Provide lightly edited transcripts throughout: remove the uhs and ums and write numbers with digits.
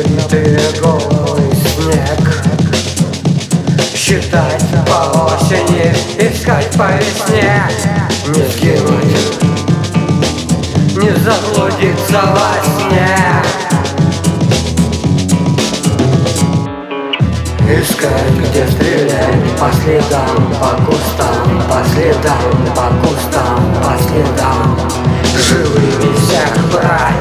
Забритый голый снег, считать по осени, искать по весне. Не сгинуть, не заблудиться во сне. Искать, где стрелять, по следам, по кустам, по следам, по кустам, по следам. Живыми всех брать.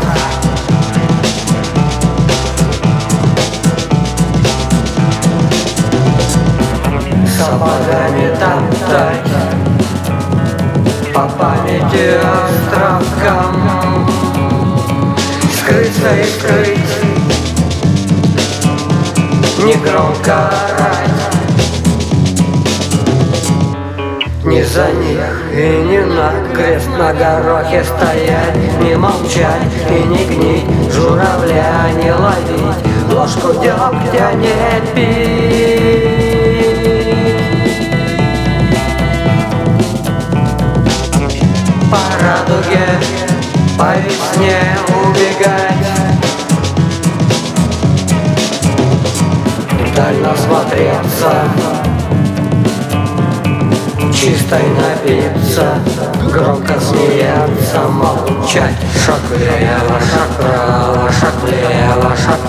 Сапогами топтать по памяти островкам. Скрыться и скрыть, негромко орать. Не за них и не на крест на горохе стоять, не молчать и не гнить, журавля не ловить, ложку дегтя не пить. По радуге, по весне убегать, вдаль насмотреться, чистой напиться, громко смеяться, молчать. Шаг влево, шаг вправо, шаг влево, шаг